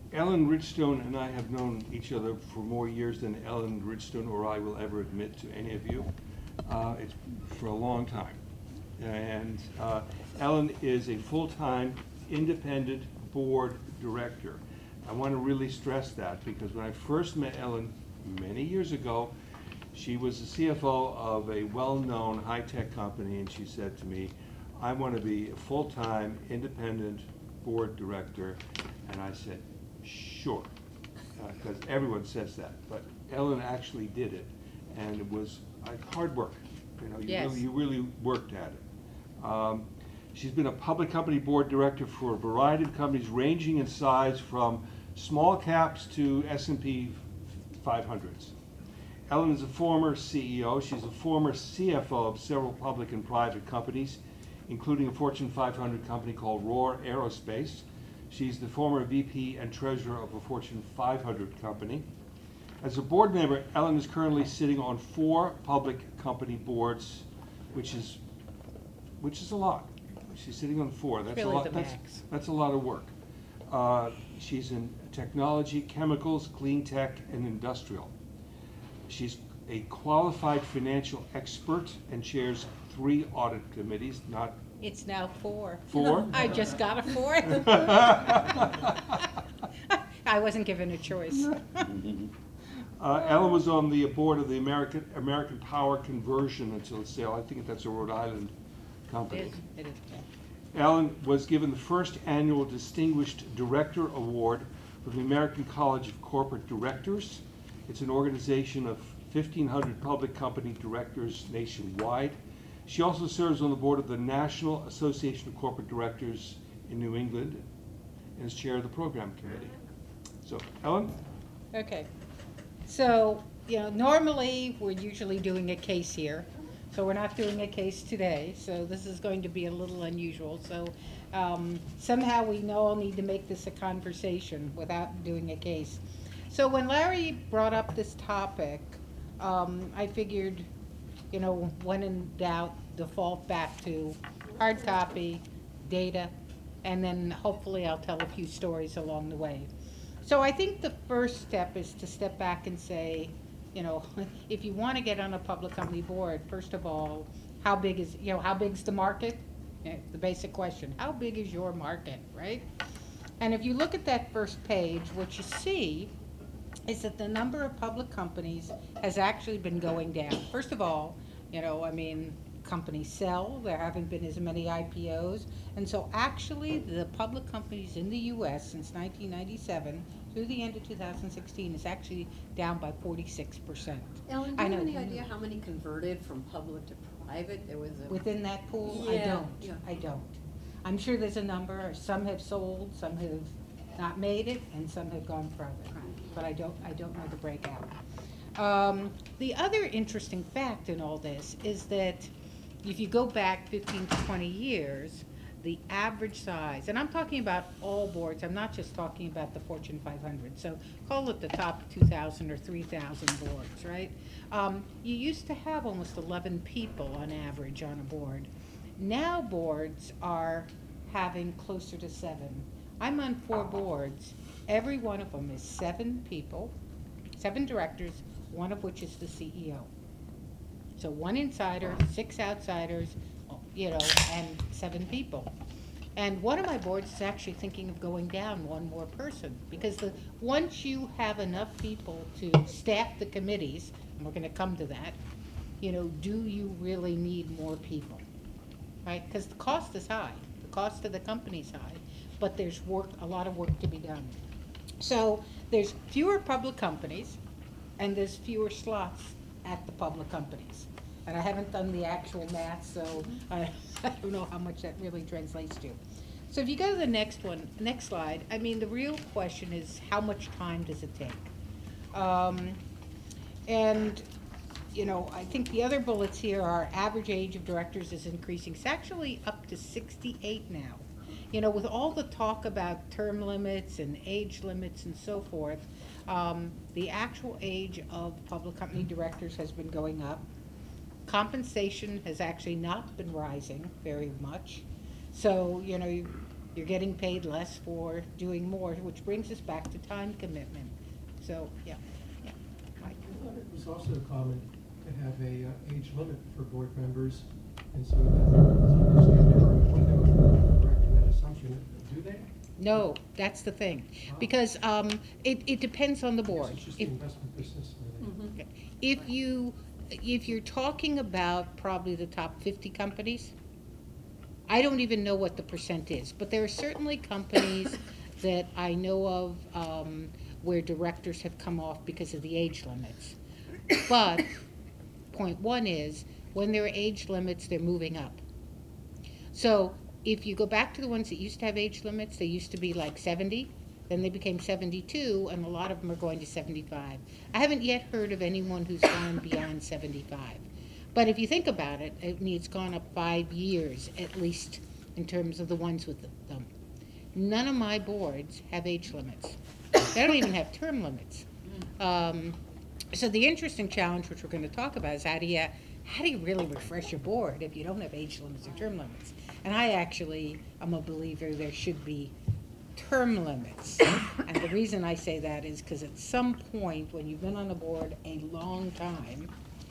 Ellen Richstone and I have known each other for more years than Ellen Richstone or I will ever admit to any of you. It's for a long time. And Ellen is a full-time independent board director. I want to really stress that because when I first met Ellen many years ago, she was the CFO of a well-known high-tech company, and she said to me, I want to be a full-time independent board director. And I said, sure, because everyone says that. But Ellen actually did it, and it was hard work. You know, Yes. you really worked at it. She's been a public company board director for a variety of companies ranging in size from small caps to S&P 500s. Ellen is a former CEO. She's a former CFO of several public and private companies, including a Fortune 500 company called Roar Aerospace. She's the former VP and treasurer of a Fortune 500 company. As a board member, Ellen is currently sitting on 4 public company boards, which is a lot. She's sitting on 4. That's Really a lot. the max. That's a lot of work. She's in technology, chemicals, clean tech, and industrial. She's a qualified financial expert and chairs 3 audit committees, not It's now 4. 4. I just got a 4th. I wasn't given a choice. Ellen was on the board of the American Power Conversion until its sale. I think that's a Rhode Island company. It is. Ellen was given the first annual Distinguished Director Award from the American College of Corporate Directors. It's an organization of 1,500 public company directors nationwide. She also serves on the board of the National Association of Corporate Directors in New England and is chair of the program committee. So, Ellen? Okay. So, normally we're usually doing a case here. So we're not doing a case today. So this is going to be a little unusual. So somehow we all need to make this a conversation without doing a case. So when Larry brought up this topic, I figured, when in doubt, default back to hard copy, data, and then hopefully I'll tell a few stories along the way. So I think the first step is to step back and say, if you want to get on a public company board, first of all, how big's the market? The basic question, how big is your market, right? And if you look at that first page, what you see is that the number of public companies has actually been going down. First of all, companies sell, there haven't been as many IPOs, and so actually the public companies in the US since 1997 through the end of 2016 is actually down by 46%. Ellen, do you have any idea how many converted from public to private? There was a. Within that pool, Yeah. I don't. I'm sure there's a number, some have sold, some have not made it, and some have gone private, but I don't know the breakout. The other interesting fact in all this is that if you go back 15 to 20 years, the average size, and I'm talking about all boards, I'm not just talking about the Fortune 500, so call it the top 2,000 or 3,000 boards, right? You used to have almost 11 people on average on a board. Now boards are having closer to 7. I'm on 4 boards. Every one of them is 7 people, 7 directors, one of which is the CEO. So 1 insider, 6 outsiders, and 7 people. And one of my boards is actually thinking of going down 1 more person because once you have enough people to staff the committees, and we're going to come to that, do you really need more people, right? Because the cost is high, the cost of the company's high, but there's a lot of work to be done. So there's fewer public companies, and there's fewer slots at the public companies. And I haven't done the actual math, so I don't know how much that really translates to. So if you go to the next slide, the real question is how much time does it take? I think the other bullets here are average age of directors is increasing. It's actually up to 68 now. With all the talk about term limits and age limits and so forth, the actual age of public company directors has been going up. Compensation has actually not been rising very much. So, you're getting paid less for doing more, which brings us back to time commitment. So, yeah, Mike. I thought it was also common to have a age limit for board members, and so that seems to narrow the window, if I'm correct in that assumption. Do they? No, that's the thing, because it depends on the I guess board. it's just the investment business. Really. If you're talking about probably the top 50 companies, I don't even know what the percent is, but there are certainly companies that I know of where directors have come off because of the age limits. But point one is, when there are age limits, they're moving up. So if you go back to the ones that used to have age limits, they used to be like 70, then they became 72, and a lot of them are going to 75. I haven't yet heard of anyone who's gone beyond 75. But if you think about it, I mean, it's gone up 5 years, at least, in terms of the ones with them. None of my boards have age limits. They don't even have term limits. So the interesting challenge, which we're going to talk about, is how do you really refresh your board if you don't have age limits or term limits? And I actually am a believer there should be term limits. And the reason I say that is because at some point, when you've been on a board a long time,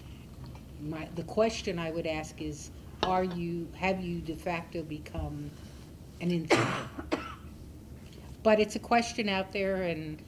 the question I would ask is, have you de facto become an insider? But it's a question out there, and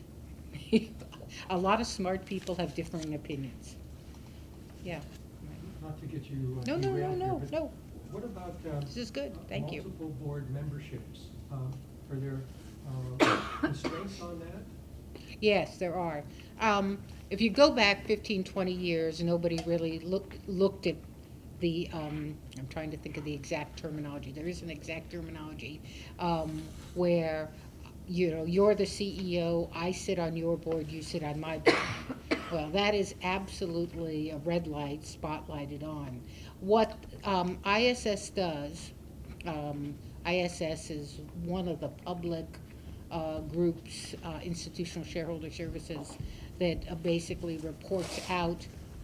a lot of smart people have differing opinions. Yeah. Not to get you No, derailed here, but no. what about This is good. Thank you. multiple board memberships? Are there constraints on that? Yes, there are. If you go back 15, 20 years, nobody really looked at the, I'm trying to think of the exact terminology. There is an exact terminology where, you're the CEO, I sit on your board, you sit on my board. Well, that is absolutely a red light spotlighted on. What ISS does, ISS is one of the public groups, Institutional Shareholder Services, that basically reports out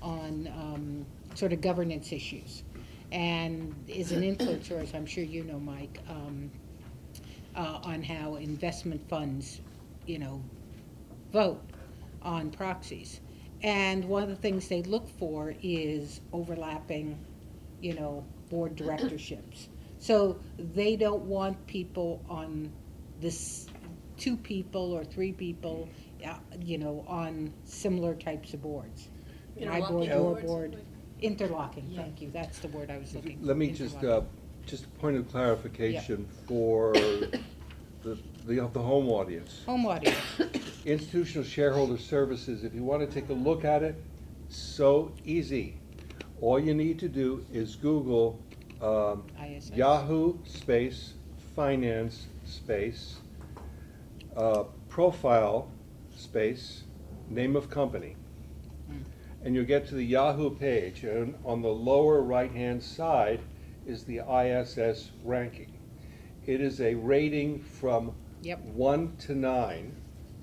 on sort of governance issues, and is an influencer, as I'm sure you know, Mike, on how investment funds, vote on proxies. And one of the things they look for is overlapping, board directorships. So they don't want people on this, 2 people or 3 people, on similar types of boards. My board, Interlocking your boards? board, interlocking, Yeah. thank you, that's the word I was looking for. Let me just a point of clarification for the home audience. Home audience, Institutional Shareholder Services, if you want to take a look at it, so easy. All you need to do is Google ISS. Yahoo space finance space profile space name of company. And you'll get to the Yahoo page, and on the lower right-hand side is the ISS ranking. It is a rating from Yep. 1 to 9,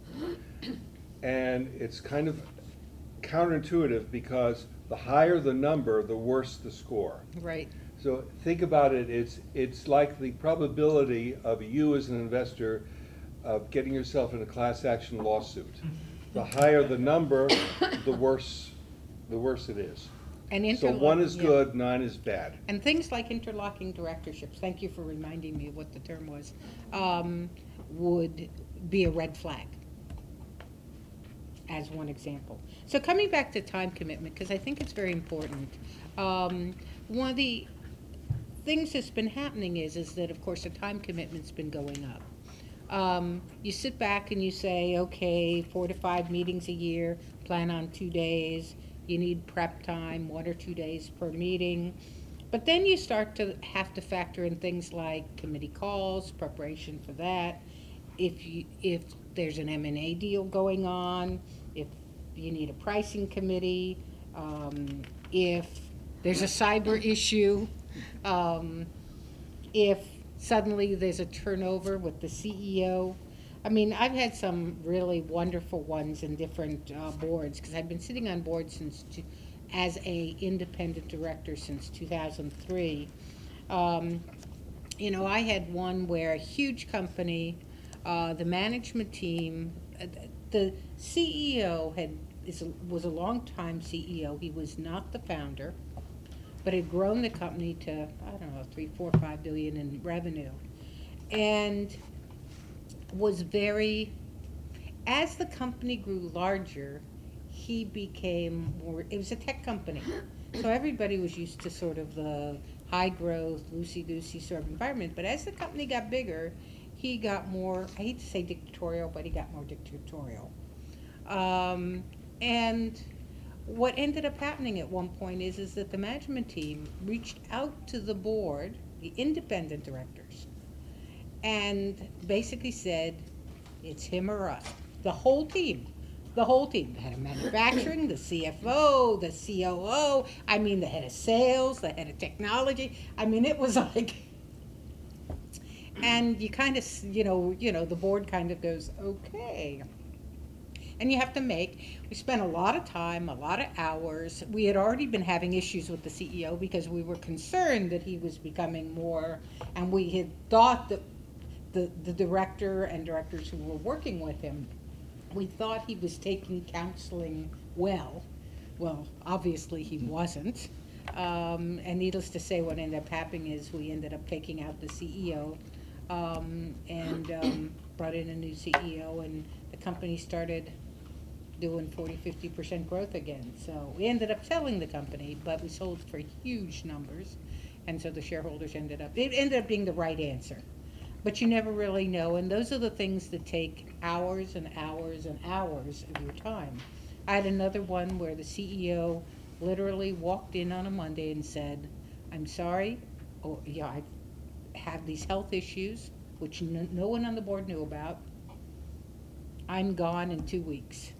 and it's kind of counterintuitive because the higher the number, the worse the score. Right. So think about it, it's like the probability of you as an investor of getting yourself in a class action lawsuit. The higher the number, the worse it is. And So 1 is yeah. good, 9 is bad. And things like interlocking directorships, thank you for reminding me of what the term was, would be a red flag, as one example. So coming back to time commitment, because I think it's very important, one of the things that's been happening is that, of course, the time commitment's been going up. You sit back and you say, okay, 4 to 5 meetings a year, plan on 2 days, you need prep time, 1 or 2 days per meeting. But then you start to have to factor in things like committee calls, preparation for that, if there's an M&A deal going on, if you need a pricing committee, if there's a cyber issue, if suddenly there's a turnover with the CEO. I mean, I've had some really wonderful ones in different boards, because I've been sitting on boards as a independent director since 2003. you know, I had one where a huge company, the management team, the CEO was a long-time CEO. He was not the founder, but had grown the company to, I don't know, 3, 4, 5 billion in revenue. And was very, as the company grew larger, he became more, it was a tech company. So everybody was used to sort of the high growth, loosey-goosey sort of environment. But as the company got bigger, he got more, I hate to say dictatorial, but he got more dictatorial. And what ended up happening at one point is that the management team reached out to the board, the independent directors, and basically said, it's him or us. The whole team. The whole team. The head of manufacturing, the CFO, the COO, I mean, the head of sales, the head of technology. I mean, it was like, and you kind of, the board kind of goes, okay. And you have to we spent a lot of time, a lot of hours. We had already been having issues with the CEO because we were concerned that he was becoming more, and we had thought that the director and directors who were working with him, we thought he was taking counseling well. Well, obviously he wasn't. And needless to say, what ended up happening is we ended up taking out the CEO and brought in a new CEO, and the company started doing 40-50% growth again. So we ended up selling the company, but we sold for huge numbers, and so the shareholders it ended up being the right answer. But you never really know, and those are the things that take hours and hours and hours of your time. I had another one where the CEO literally walked in on a Monday and said, I'm sorry, I have these health issues, which no one on the board knew about. I'm gone in 2 weeks.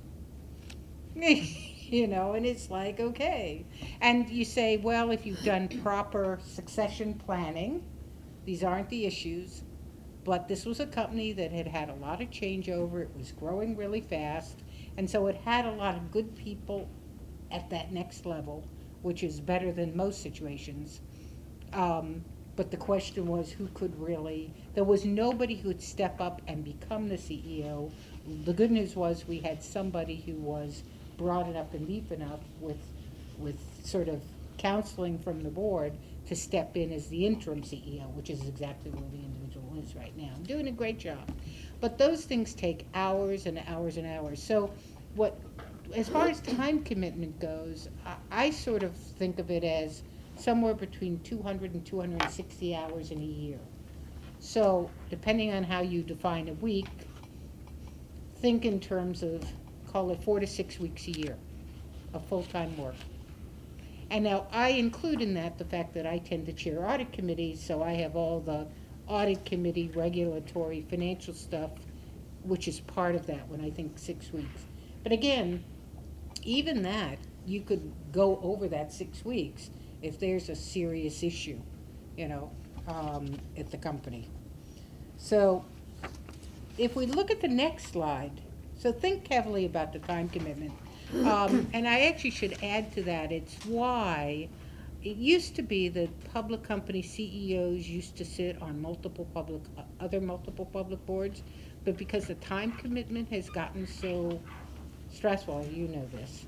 And it's like, okay. And you say, well, if you've done proper succession planning, these aren't the issues. But this was a company that had had a lot of changeover. It was growing really fast. And so it had a lot of good people at that next level, which is better than most situations. But the question was, who could really, there was nobody who would step up and become the CEO. The good news was we had somebody who was broad enough and deep enough with sort of counseling from the board to step in as the interim CEO, which is exactly where the individual is right now. Doing a great job. But those things take hours and hours and hours. So as far as time commitment goes, I sort of think of it as somewhere between 200 and 260 hours in a year. So depending on how you define a week, think in terms of, call it 4 to 6 weeks a year of full-time work. And now I include in that the fact that I tend to chair audit committees, so I have all the audit committee, regulatory, financial stuff, which is part of that when I think 6 weeks. But again, even that, you could go over that 6 weeks if there's a serious issue, at the company. So if we look at the next slide, so think heavily about the time commitment. And I actually should add to that, it's why it used to be that public company CEOs used to sit on multiple public boards, but because the time commitment has gotten so stressful, you know this,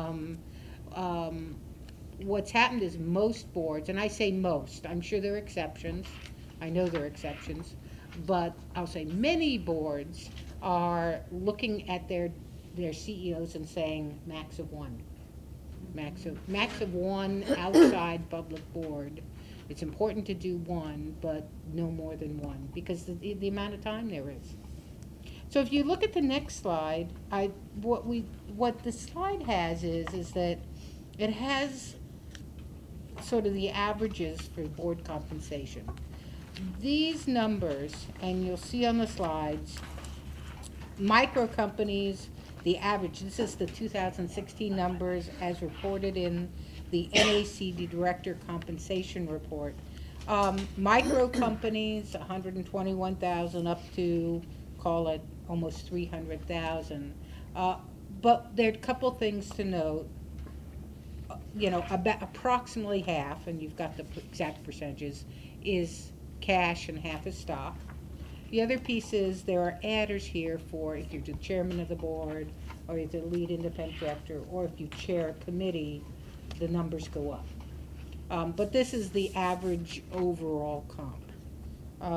what's happened is most boards, and I say most, I'm sure there are exceptions, I know there are exceptions, but I'll say many boards are looking at their CEOs and saying max of one. Max of one outside public board. It's important to do one, but no more than one, because the amount of time there is. So if you look at the next slide, what the slide has is that it has sort of the averages for board compensation. These numbers, and you'll see on the slides, micro companies, the average, this is the 2016 numbers as reported in the NACD Director Compensation Report. Micro companies, 121,000 up to, call it, almost 300,000. But there are a couple things to note. About approximately half, and you've got the exact percentages, is cash and half is stock. The other piece is there are adders here for if you're the chairman of the board, or you're the lead independent director, or if you chair a committee, the numbers go up. But this is the average overall comp.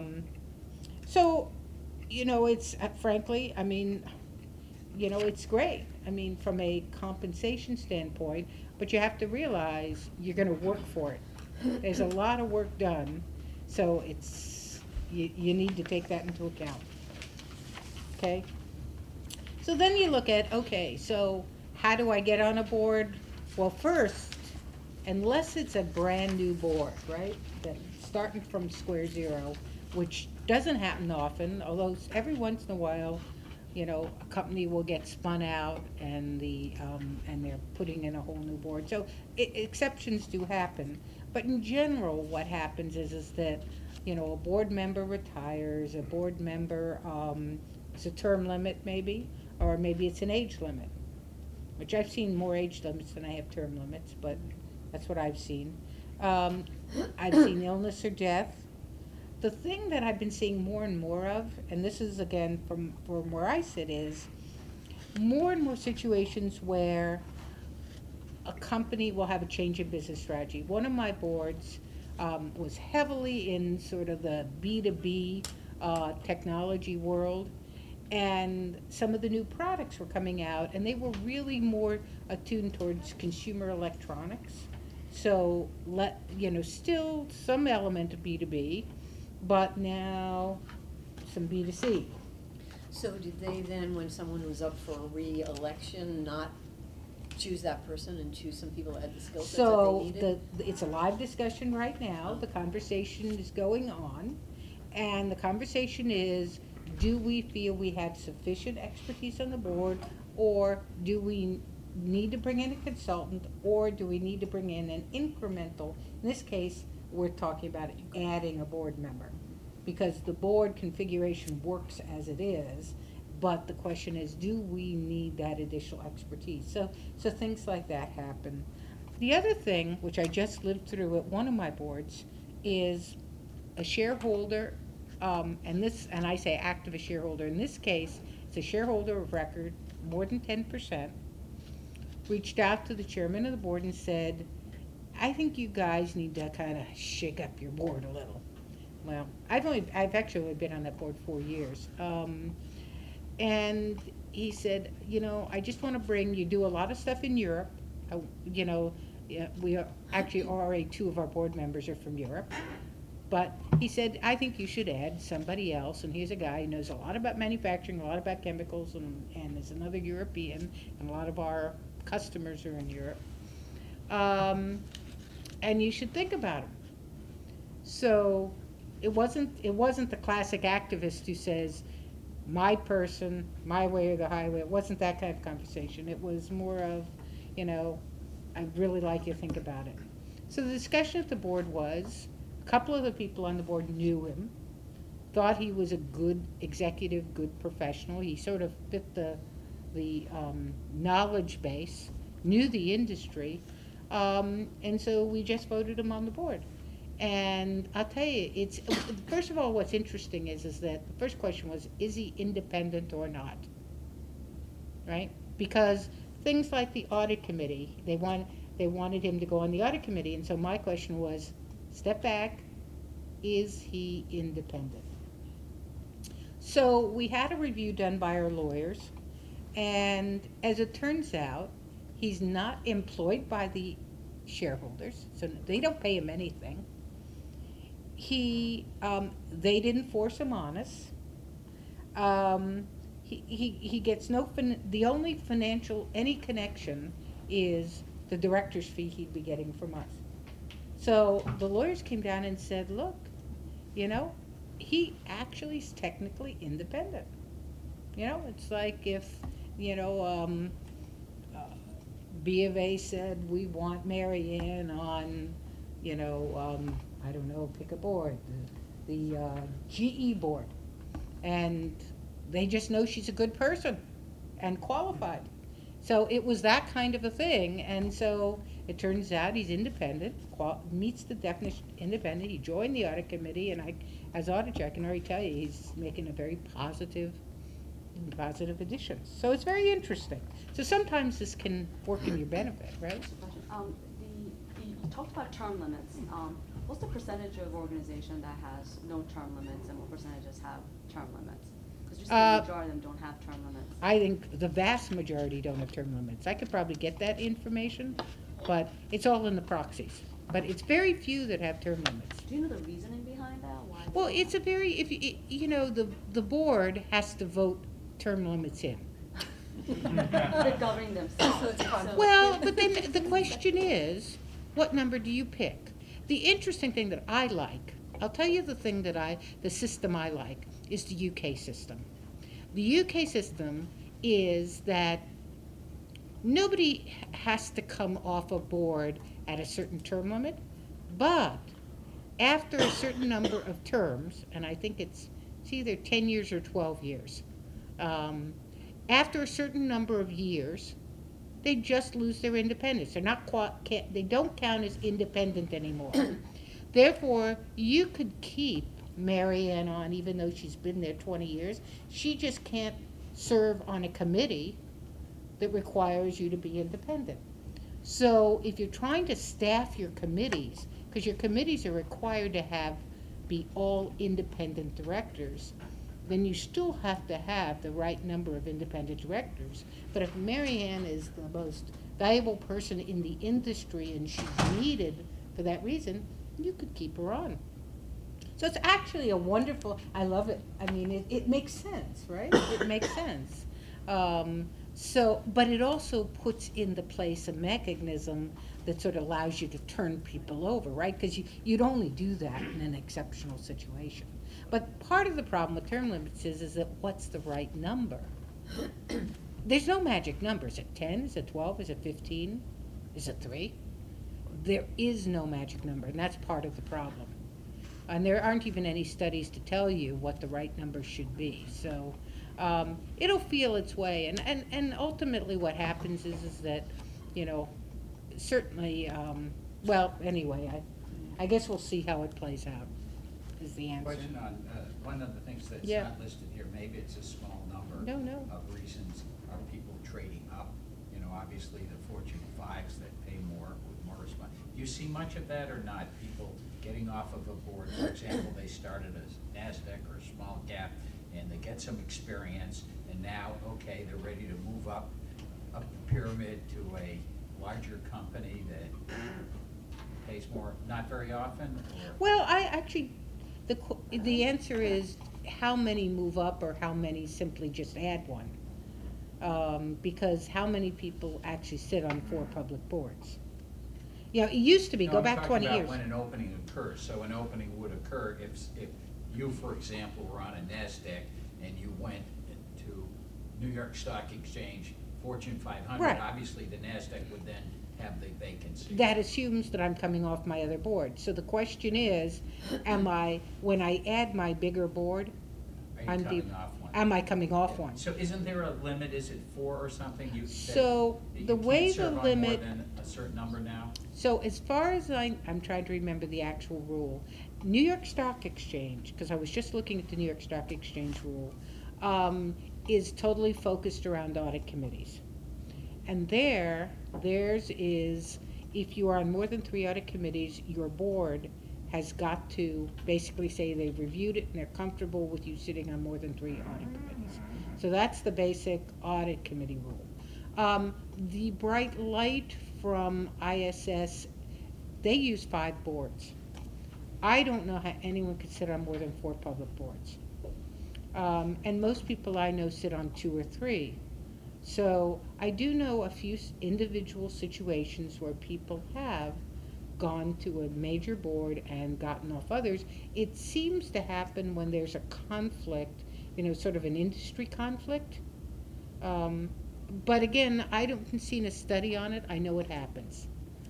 So, you know, it's, frankly, I mean, you know, it's great. I mean, from a compensation standpoint, but you have to realize you're gonna work for it. There's a lot of work done, so it's, you need to take that into account. Okay? So then you look at, okay, so how do I get on a board? Well, first, unless it's a brand-new board, right, that starting from square zero, which doesn't happen often, although every once in a while, you know, a company will get spun out and and they're putting in a whole new board. So exceptions do happen, but in general, what happens is that, you know, a board member retires, a board member, it's a term limit maybe, or maybe it's an age limit, which I've seen more age limits than I have term limits, but that's what I've seen. I've seen illness or death. The thing that I've been seeing more and more of, and this is again from where I sit, is more and more situations where a company will have a change in business strategy. One of my boards was heavily in sort of the B2B technology world, and some of the new products were coming out, and they were really more attuned towards consumer electronics. So you know, still some element of B2B, but now some B2C. So did they then, when someone was up for a re-election, not choose that person and choose some people that had the skill sets that they So needed? it's a live discussion right now. The conversation is going on. And the conversation is, do we feel we have sufficient expertise on the board, or do we need to bring in a consultant, or do we need to bring in an incremental, in this case, we're talking about adding a board member, because the board configuration works as it is, but the question is, do we need that additional expertise? So things like that happen. The other thing, which I just lived through at one of my boards, is a shareholder, and I say active shareholder, in this case, it's a shareholder of record, more than 10%, reached out to the chairman of the board and said, I think you guys need to kind of shake up your board a little. Well, I've actually only been on that board 4 years. And he said, you know, I just want to you do a lot of stuff in Europe. You know, we are, actually already 2 of our board members are from Europe. But he said, I think you should add somebody else, and he's a guy who knows a lot about manufacturing, a lot about chemicals, and is another European, and a lot of our customers are in Europe. And you should think about him. So it wasn't the classic activist who says, my person, my way or the highway. It wasn't that kind of conversation. It was more of, you know, I'd really like you to think about it. So the discussion at the board was, a couple of the people on the board knew him, thought he was a good executive, good professional. He sort of fit the knowledge base, knew the industry, and so we just voted him on the board. And I'll tell you, it's, first of all, what's interesting is that the first question was, is he independent or not? Right? Because things like the audit committee, they wanted him to go on the audit committee, and so my question was, step back, is he independent? So we had a review done by our lawyers, and as it turns out, he's not employed by the shareholders, so they don't pay him anything. They didn't force him on us. He gets the only financial, any connection is the director's fee he'd be getting from us. So the lawyers came down and said, look, you know, he actually is technically independent. You know, it's like if, you know, B of A said, we want Mary Ann on, you know, I don't know, pick a board, the GE board. And they just know she's a good person and qualified. So it was that kind of a thing, and so it turns out he's independent, meets the definition of independent. He joined the audit committee, and as auditor, I can already tell you, he's making a very positive addition. So it's very interesting. So sometimes this can work in your benefit, right? Just a question. You talked about term limits. What's the percentage of organization that has no term limits, and what percentages have term limits? Because you said the majority of them don't have term limits. I think the vast majority don't have term limits. I could probably get that information, but it's all in the proxies. But it's very few that have term limits. Do you know the reasoning behind that? Why? Well, it's a very, the board has to vote term limits in. They're governing themselves. So it's a conflict. Well, but then the question is, what number do you pick? The interesting thing that I like, I'll tell you the system I like, is the UK system. The UK system is that nobody has to come off a board at a certain term limit, but after a certain number of terms, and I think it's either 10 years or 12 years, after a certain number of years, they just lose their independence. They don't count as independent anymore. Therefore, you could keep Mary Ann on, even though she's been there 20 years. She just can't serve on a committee that requires you to be independent. So if you're trying to staff your committees, because your committees are required to be all independent directors, then you still have to have the right number of independent directors. But if Mary Ann is the most valuable person in the industry and she's needed for that reason, you could keep her on. So it's actually a wonderful, I love it. I mean, it makes sense, right? It makes sense. But it also puts into place a mechanism that sort of allows you to turn people over, right? Because you'd only do that in an exceptional situation. But part of the problem with term limits is that what's the right number? There's no magic number. Is it 10? Is it 12? Is it 15? Is it 3? There is no magic number, and that's part of the problem. And there aren't even any studies to tell you what the right number should be. So it'll feel its way. And ultimately what happens is that, certainly, anyway, I guess we'll see how it plays out, is the answer. Question on, one of the things that's Yeah. not listed here, maybe it's a small number No. of reasons, are people trading up? Obviously the Fortune 5s that pay more with more response. Do you see much of that or not? People getting off of a board, for example, they started as NASDAQ or a small cap, and they get some experience, and now, okay, they're ready to move up the pyramid to a larger company that pays more, not very often? Or? Well, the answer is how many move up or how many simply just add one. Because how many people actually sit on 4 public boards? It used to be, go back 20 I'm years. talking about when an opening occurs. So an opening would occur if you, for example, were on a NASDAQ and you went to New York Stock Exchange, Fortune 500, Right. Obviously the NASDAQ would then have the vacancy. That assumes that I'm coming off my other board. So the question is, when I add my bigger board, Are you coming off one? am I coming off one? So isn't there a limit? Is it 4 or something? So the way the You can't serve on more limit, than a certain number now? so as far as I'm trying to remember the actual rule, New York Stock Exchange, because I was just looking at the New York Stock Exchange rule, is totally focused around audit committees. And theirs is, if you are on more than 3 audit committees, your board has got to basically say they've reviewed it and they're comfortable with you sitting on more than 3 audit committees. So that's the basic audit committee rule. The Bright Light from ISS, they use 5 boards. I don't know how anyone could sit on more than 4 public boards. And most people I know sit on 2 or 3. So I do know a few individual situations where people have gone to a major board and gotten off others. It seems to happen when there's a conflict, sort of an industry conflict. But again, I haven't seen a study on it. I know it happens.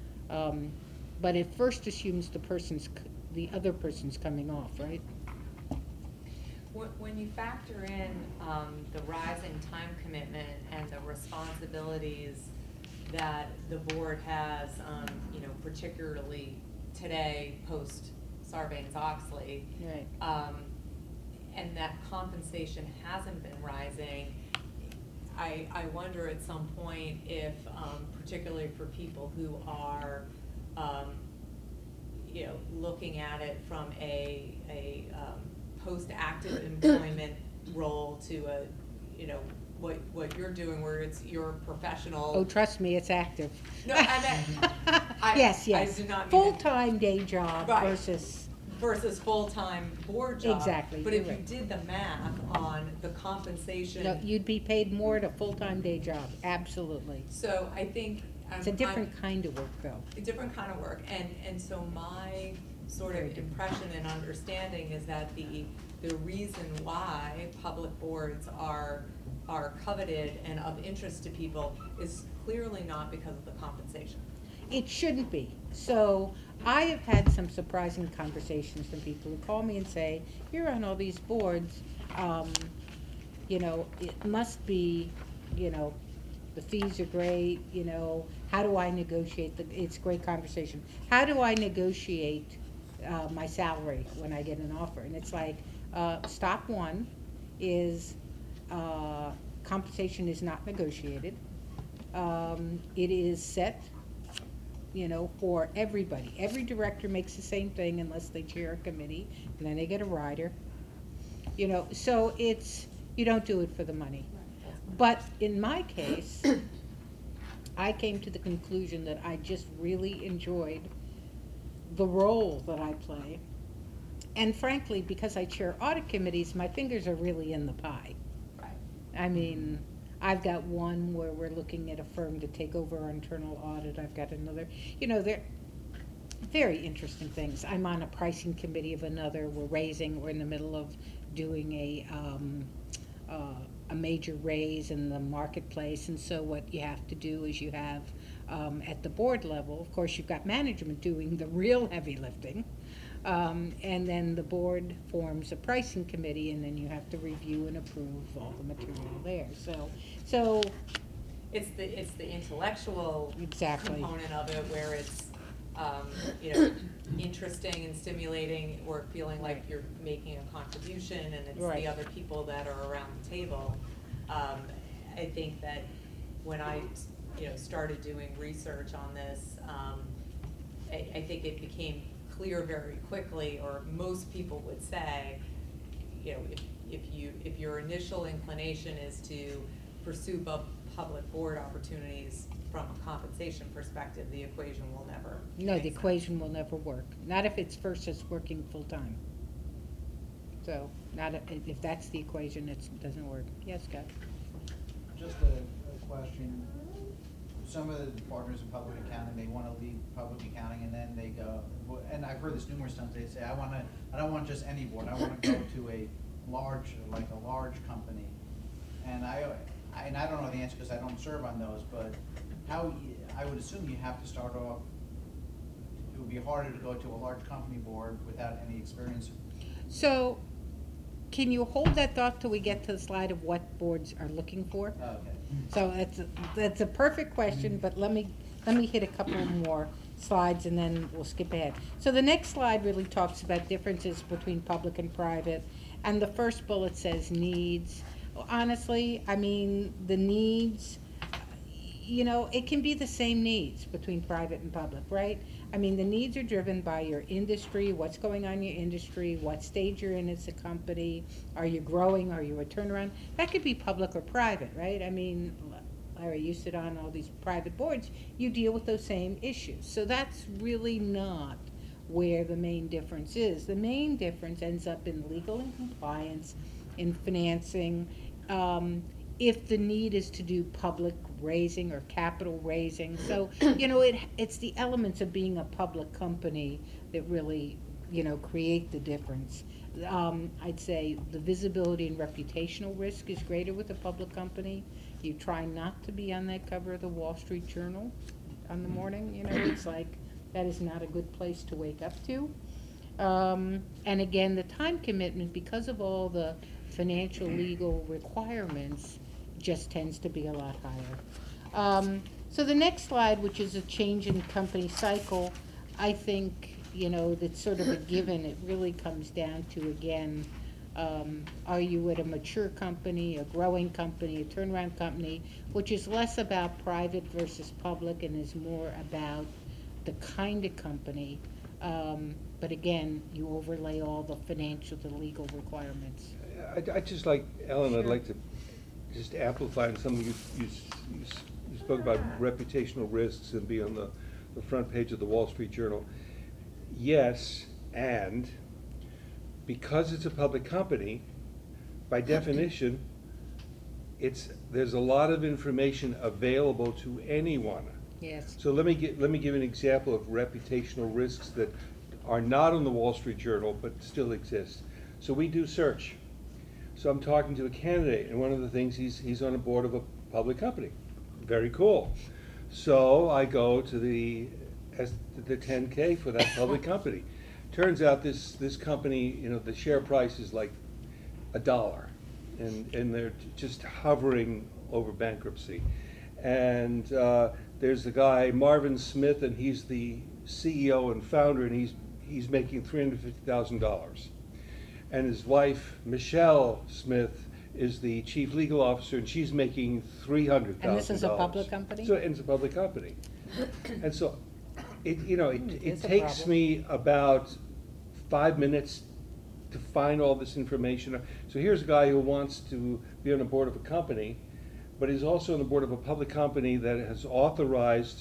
But it first assumes the other person's coming off, right? When you factor in the rise in time commitment and the responsibilities that the board has, you know, particularly today, post Sarbanes-Oxley. Right. And that compensation hasn't been rising. I wonder at some point if, particularly for people who are, you know, looking at it from a post-active employment role to a, you know, what you're doing, where it's your professional. Oh, trust me, it's active. No, I meant, Yes, I yes. do not mean it- Full-time day job Right. versus, full-time board job. Exactly, But you're if you right. did the math on the compensation. no, you'd be paid more at a full-time day job, absolutely. So I think. It's a different kind of work, though. A different kind of work, and so my sort Very of different. impression and understanding is that the reason why public boards are coveted and of interest to people is clearly not because of the compensation. It shouldn't be. So I have had some surprising conversations from people who call me and say, you're on all these boards, you know, it must be, you know, the fees are great, you know, how do I negotiate it's a great conversation. How do I negotiate my salary when I get an offer? And it's like, stop one is compensation is not negotiated. It is set, you know, for everybody. Every director makes the same thing unless they chair a committee, and then they get a rider. You know, so it's, you don't do it for the money. But in my case, I came to the conclusion that I just really enjoyed the role that I play. And frankly, because I chair audit committees, my fingers are really in the pie. Right. I mean, I've got one where we're looking at a firm to take over our internal audit. I've got another, you know, they're very interesting things. I'm on a pricing committee of another. We're in the middle of doing a major raise in the marketplace, and so what you have to do is you have, at the board level, of course, you've got management doing the real heavy lifting, and then the board forms a pricing committee, and then you have to review and approve all the material there. So It's the intellectual Exactly. component of it where it's, you know, interesting and stimulating, or feeling like Right. you're making a contribution, and it's Right. the other people that are around the table. I think that when I, you know, started doing research on this, I think it became clear very quickly, or most people would say, you know, if your initial inclination is to pursue public board opportunities from a compensation perspective, the equation will never no, make the sense. equation will never work. Not if it's versus working full-time. So, if that's the equation, it doesn't work. Yes, Scott? Just a question. Some of the departments in public accounting, they wanna leave public accounting and then they go, and I've heard this numerous times, they say, I don't want just any board, I wanna go to a large company. And I don't know the answer because I don't serve on those, but I would assume you have to start off, it would be harder to go to a large company board without any experience. So, can you hold that thought till we get to the slide of what boards are looking for? Okay. So that's a perfect question, but let me hit a couple more slides and then we'll skip ahead. So the next slide really talks about differences between public and private, and the first bullet says needs. Honestly, I mean, the needs, you know, it can be the same needs between private and public, right? I mean, the needs are driven by your industry, what's going on in your industry, what stage you're in as a company, are you growing, are you a turnaround? That could be public or private, right? I mean, Larry, you sit on all these private boards, you deal with those same issues. So that's really not where the main difference is. The main difference ends up in legal and compliance, in financing, if the need is to do public raising or capital raising. So, you know, it's the elements of being a public company that really, you know, create the difference. I'd say the visibility and reputational risk is greater with a public company. You try not to be on that cover of the Wall Street Journal on the morning, you know, it's like, that is not a good place to wake up to. And again, the time commitment, because of all the financial legal requirements, just tends to be a lot higher. So the next slide, which is a change in company cycle, I think, that's sort of a given. It really comes down to, again, are you at a mature company, a growing company, a turnaround company, which is less about private versus public and is more about the kind of company. But again, you overlay all the financial, the legal requirements. I'd just like, Ellen, I'd like to just amplify on something you spoke about reputational risks and be on the front page of the Wall Street Journal. Yes, and because it's a public company, by definition, there's a lot of information available to anyone. Yes. So let me give an example of reputational risks that are not on the Wall Street Journal but still exist. So we do search. So I'm talking to a candidate, and one of the things, he's on a board of a public company. Very cool. So I go to the 10K for that public company. Turns out this company, the share price is like $1, and they're just hovering over bankruptcy. And there's the guy Marvin Smith, and he's the CEO and founder, and he's making $350,000. And his wife Michelle Smith is the chief legal officer, and she's making $300,000. And this is a public company? So, and it's a public company. And so, it It's a takes problem. me about 5 minutes to find all this information. So here's a guy who wants to be on the board of a company, but he's also on the board of a public company that has authorized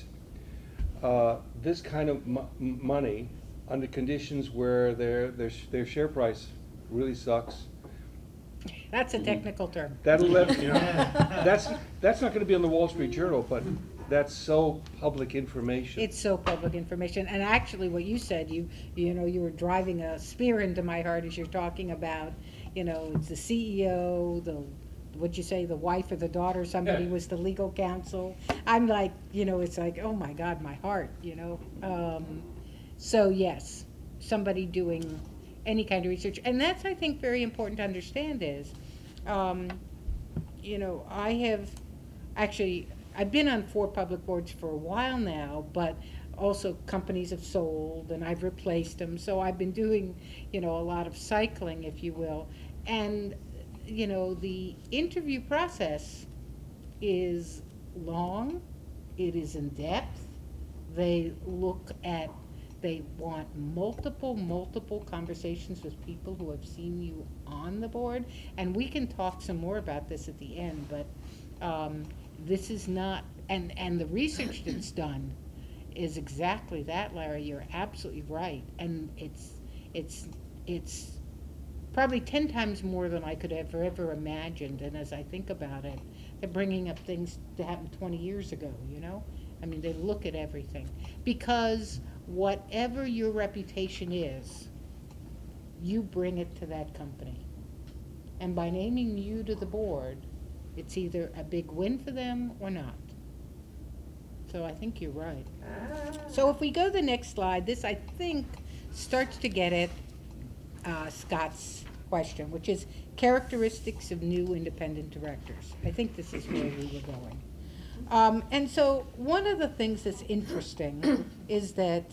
this kind of money under conditions where their share price really sucks. That's a technical term. That's not gonna be on the Wall Street Journal, but that's so public information. It's so public information, and actually what you said, you were driving a spear into my heart as you're talking about, it's the CEO, what'd you say, the wife or the daughter, somebody Yeah. was the legal counsel. I'm like, it's like, oh my God, my heart, So yes, somebody doing any kind of research, and that's, I think, very important to understand is, I've been on 4 public boards for a while now, but also companies have sold and I've replaced them. So I've been doing, a lot of cycling, if you will. And, the interview process is long, it is in depth. They want multiple conversations with people who have seen you on the board. And we can talk some more about this at the end, but this is not, and the research that's done is exactly that, Larry. You're absolutely right. And it's probably 10 times more than I could have ever imagined. And as I think about it, they're bringing up things that happened 20 years ago, I mean, they look at everything. Because whatever your reputation is, you bring it to that company. And by naming you to the board, it's either a big win for them or not. So I think you're right. So if we go to the next slide, this, I think, starts to get at Scott's question, which is characteristics of new independent directors. I think this is where we were going. And so one of the things that's interesting is that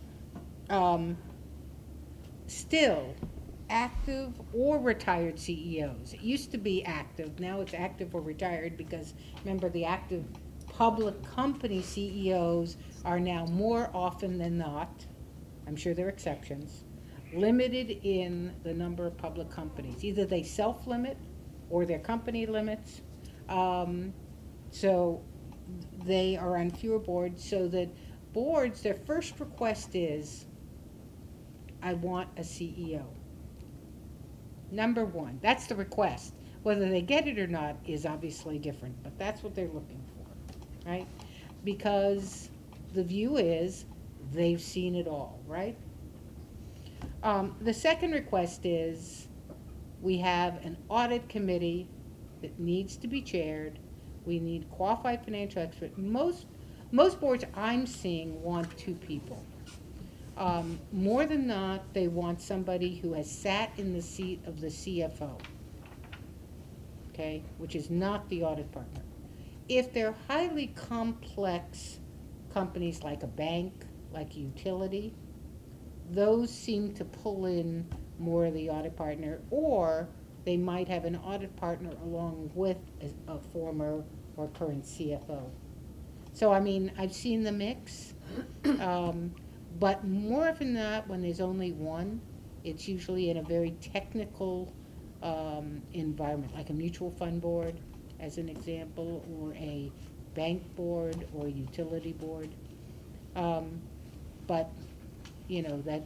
still active or retired CEOs. It used to be active, now it's active or retired, because remember, the active public company CEOs are now more often than not, I'm sure there are exceptions, limited in the number of public companies. Either they self-limit or their company limits. So they are on fewer boards, so that boards, their first request is, I want a CEO. Number one, that's the request. Whether they get it or not is obviously different, but that's what they're looking for, right? Because the view is they've seen it all, right? The second request is we have an audit committee that needs to be chaired. We need qualified financial expert. Most boards I'm seeing want 2 people. More than not, they want somebody who has sat in the seat of the CFO. okay, which is not the audit partner. If they're highly complex companies like a bank, like a utility, those seem to pull in more of the audit partner, or they might have an audit partner along with a former or current CFO. So, I mean, I've seen the mix, but more often than not, when there's only one, it's usually in a very technical environment, like a mutual fund board, as an example, or a bank board or utility board. But, you know, that,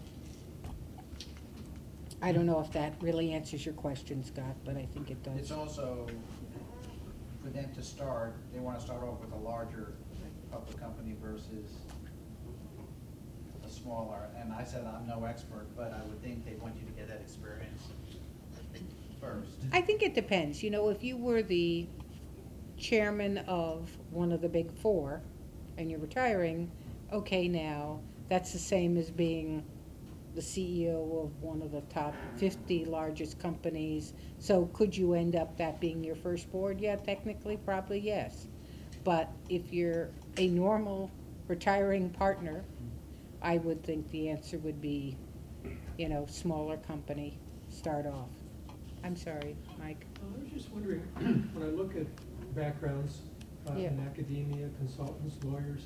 I don't know if that really answers your question, Scott, but I think it does. It's also, for them to start, they wanna start off with a larger public company versus a smaller, and I said I'm no expert, but I would think they want you to get that experience first. I think it depends. You know, if you were the chairman of one of the big four and you're retiring, okay, now, that's the same as being the CEO of one of the top 50 largest companies. So could you end up that being your first board? Yeah, technically, probably yes. But if you're a normal retiring partner, I would think the answer would be, you know, smaller company, start off. I'm sorry, Mike. I was just wondering, when I look at backgrounds Yeah. in academia, consultants, lawyers,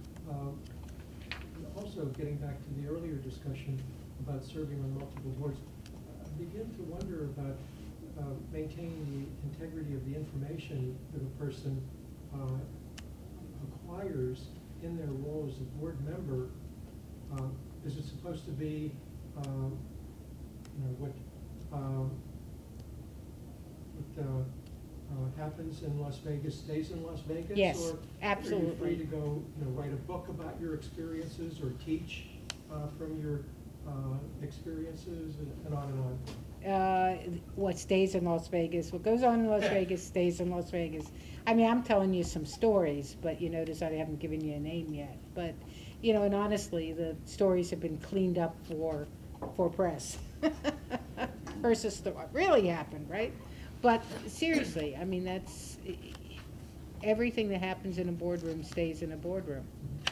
also getting back to the earlier discussion about serving on multiple boards, I begin to wonder about maintaining the integrity of the information that a person acquires in their role as a board member. Is it supposed to be, what happens in Las Vegas stays in Las Vegas? Yes, Or are you absolutely. free to go, write a book about your experiences or teach from your experiences and on and on? What stays in Las Vegas, what goes on in Las Vegas stays in Las Vegas. I mean, I'm telling you some stories, but you notice I haven't given you a name yet. But, you know, and honestly, the stories have been cleaned up for press versus what really happened, right? But seriously, I mean, that's, everything that happens in a boardroom stays in a boardroom.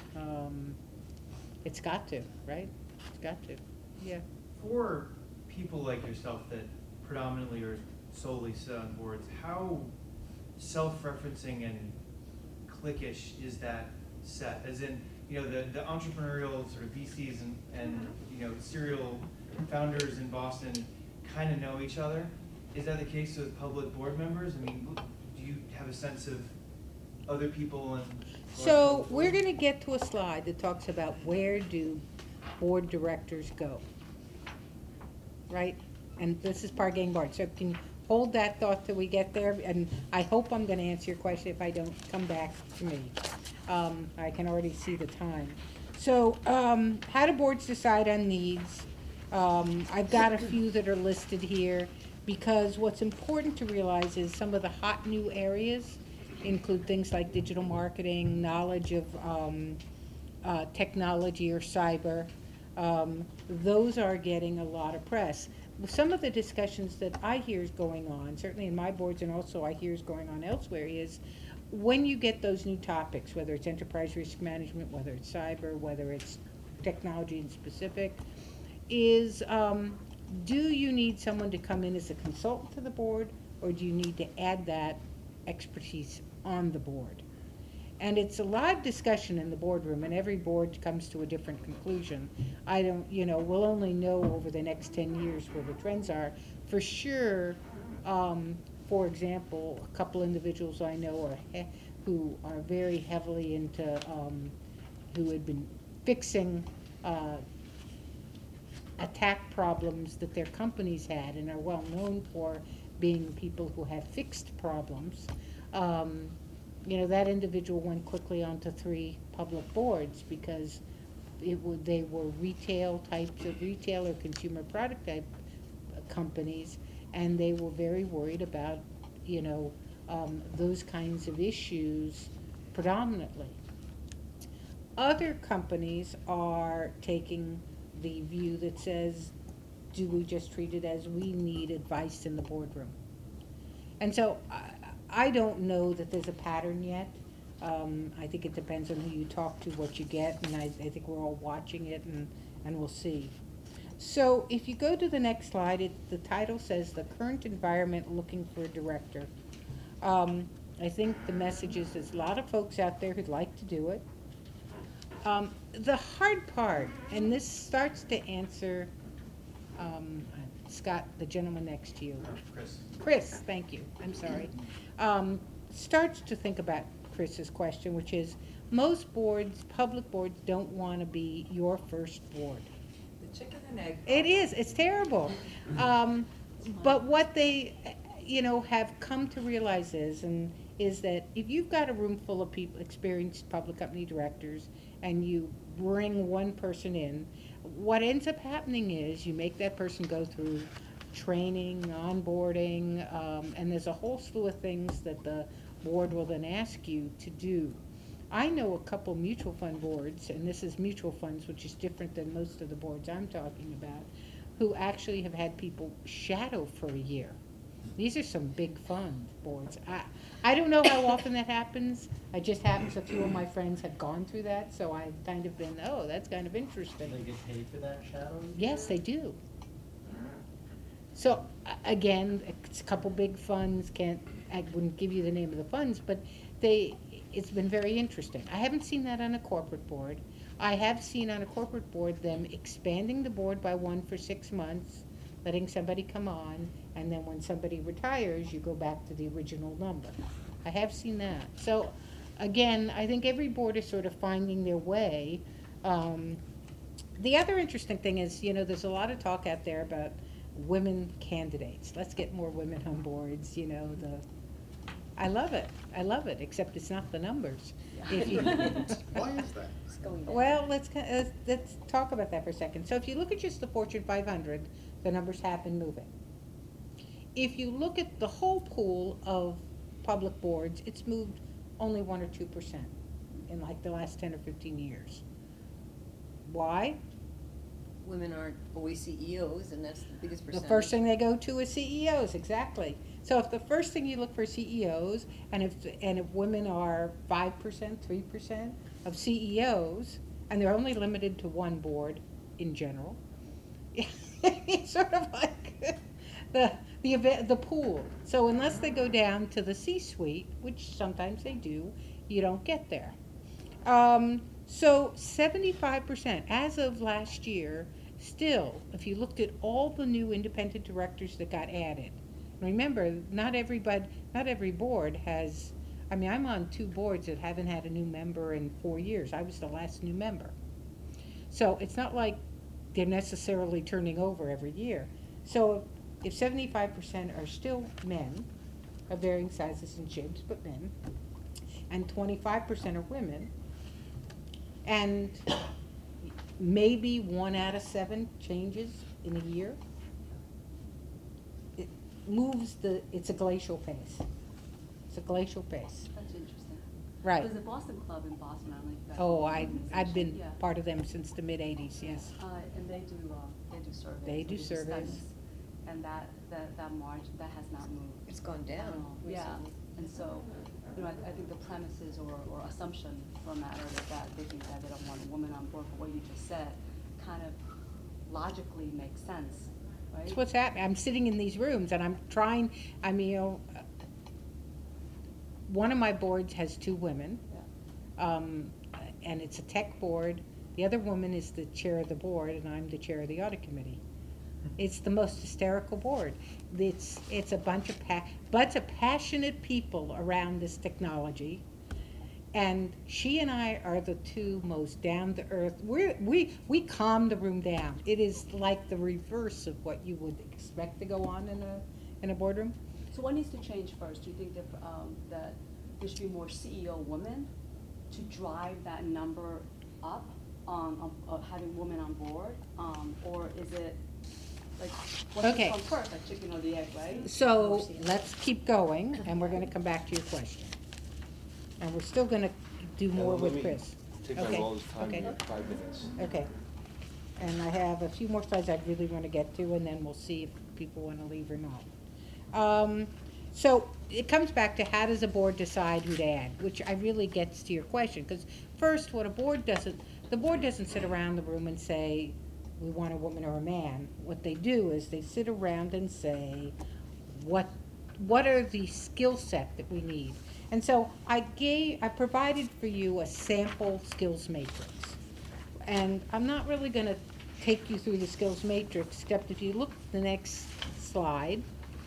It's got to, right? It's got to, yeah. For people like yourself that predominantly or solely sit on boards, how self-referencing and cliquish is that set? As in, the entrepreneurial sort of VCs and serial founders in Boston kind of know each other. Is that the case with public board members? I mean, do you have a sense of other people and? So we're gonna get to a slide that talks about where do board directors go, right? And this is Pargang Board, so can you hold that thought till we get there? And I hope I'm gonna answer your question. If I don't, come back to me. I can already see the time. So, how do boards decide on needs? I've got a few that are listed here, because what's important to realize is some of the hot new areas include things like digital marketing, knowledge of technology or cyber. Those are getting a lot of press. Some of the discussions that I hear is going on, certainly in my boards and also I hear is going on elsewhere, is when you get those new topics, whether it's enterprise risk management, whether it's cyber, whether it's technology in specific, is do you need someone to come in as a consultant to the board, or do you need to add that expertise on the board? And it's a live discussion in the boardroom, and every board comes to a different conclusion. I don't, we'll only know over the next 10 years where the trends are. For sure, for example, a couple individuals I know who are very heavily into, who had been fixing attack problems that their companies had and are well known for being people who have fixed problems. That individual went quickly onto 3 public boards because they were retail or consumer product type companies, and they were very worried about, those kinds of issues predominantly. Other companies are taking the view that says, do we just treat it as we need advice in the boardroom? And so I don't know that there's a pattern yet. I think it depends on who you talk to, what you get, and I think we're all watching it, and we'll see. So if you go to the next slide, the title says "The Current Environment Looking for a Director." I think the message is there's a lot of folks out there who'd like to do it. The hard part, and this starts to answer Scott, the gentleman next to you. Chris, thank you, I'm sorry. Starts to think about Chris's question, which is, most boards, public boards, don't want to be your first board. The chicken and egg. It is, it's terrible. But what they, have come to realize is that if you've got a room full of people, experienced public company directors, and you bring one person in, what ends up happening is you make that person go through training, onboarding, and there's a whole slew of things that the board will then ask you to do. I know a couple mutual fund boards, and this is mutual funds, which is different than most of the boards I'm talking about, who actually have had people shadow for a year. These are some big fund boards. I don't know how often that happens. It just happens a few of my friends have gone through that, so I've kind of been, oh, that's kind of interesting. Do they get paid for that shadow? Yes, they do. So, again, it's a couple big funds, I wouldn't give you the name of the funds, but it's been very interesting. I haven't seen that on a corporate board. I have seen on a corporate board them expanding the board by one for 6 months, letting somebody come on, and then when somebody retires, you go back to the original number. I have seen that. So, again, I think every board is sort of finding their way. The other interesting thing is, there's a lot of talk out there about women candidates. Let's get more women on boards, I love it, except it's not the numbers. If you- Why is that? It's going down. Well, let's talk about that for a second. So if you look at just the Fortune 500, the numbers have been moving. If you look at the whole pool of public boards, it's moved only 1 or 2% in like the last 10 or 15 years. Why? Women aren't always CEOs, and that's the biggest The percentage. first thing they go to is CEOs, exactly. So if the first thing you look for CEOs, and if women are 5%, 3% of CEOs, and they're only limited to one board in general, it's sort of like the pool. So unless they go down to the C-suite, which sometimes they do, you don't get there. So 75%, as of last year, still, if you looked at all the new independent directors that got added, remember, not every board has, I'm on 2 boards that haven't had a new member in 4 years. I was the last new member. So it's not like they're necessarily turning over every year. So if 75% are still men, of varying sizes and shapes, but men, and 25% are women, and maybe 1 out of 7 changes in a year, it moves it's a glacial pace. It's a glacial pace. That's interesting. Right. There's a Boston Club in Boston, I don't know if you guys Oh, know that I've organization. been Yeah. part of them since the mid-'80s, yes. And they do surveys. They do surveys. studies, And that margin, that has not moved. It's gone at down all. Yeah, recently. and so, I think the premises or assumption from that is that they think that they don't want a woman on board, but what you just said kind of logically makes sense, right? That's what's happening. I'm sitting in these rooms and I'm trying, one of my boards has 2 women, and it's a tech board. The other woman is the chair of the board, and I'm the chair of the audit committee. It's the most hysterical board. It's a bunch of passionate people around this technology, and she and I are the 2 most down to earth. We calm the room down. It is like the reverse of what you would expect to go on in a boardroom. So what needs to change first? Do you think that there should be more CEO women to drive that number up of having women on board? Or is it like, what's Okay. come first, like chicken or the egg, right? So let's keep going, and we're gonna come back to your question. And we're still gonna do more Let with me Chris. Take my Okay, all this time okay. here, 5 minutes. Okay. And I have a few more slides I really want to get to, and then we'll see if people want to leave or not. So it comes back to how does a board decide who to add, which I really gets to your question, because first, what a board doesn't, the board doesn't sit around the room and say, we want a woman or a man. What they do is they sit around and say, what are the skill set that we need? And so I provided for you a sample skills matrix. And I'm not really gonna take you through the skills matrix, except if you look at the next slide,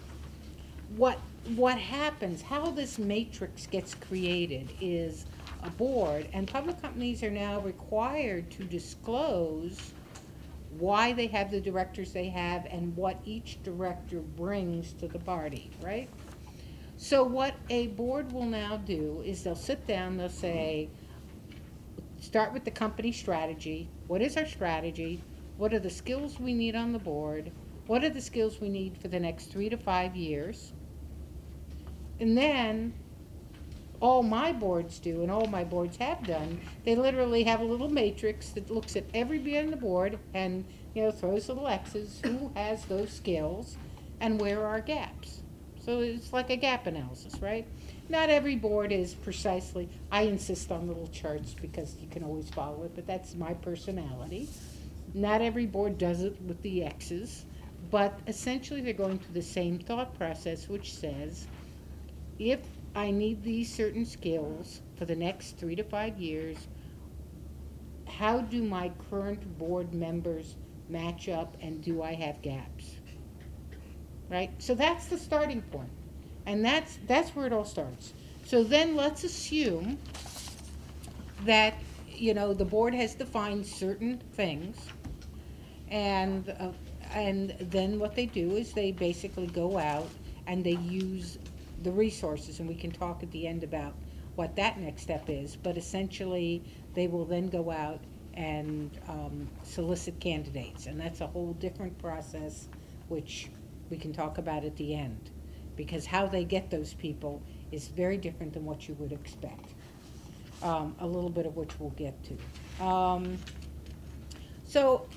what happens, how this matrix gets created is a board, and public companies are now required to disclose why they have the directors they have and what each director brings to the party, right? So what a board will now do is they'll sit down, they'll say, start with the company strategy. What is our strategy? What are the skills we need on the board? What are the skills we need for the next 3 to 5 years? And then, all my boards do, and all my boards have done, they literally have a little matrix that looks at everybody on the board and, throws little X's, who has those skills, and where are gaps. So it's like a gap analysis, right? Not every board is precisely, I insist on little charts because you can always follow it, but that's my personality. Not every board does it with the X's, but essentially they're going through the same thought process, which says, if I need these certain skills for the next 3 to 5 years, how do my current board members match up, and do I have gaps? Right? So that's the starting point. And that's where it all starts. So then let's assume that, the board has defined certain things, and then what they do is they basically go out and they use the resources, and we can talk at the end about what that next step is, but essentially they will then go out and solicit candidates, and that's a whole different process, which we can talk about at the end, because how they get those people is very different than what you would expect, a little bit of which we'll get to. So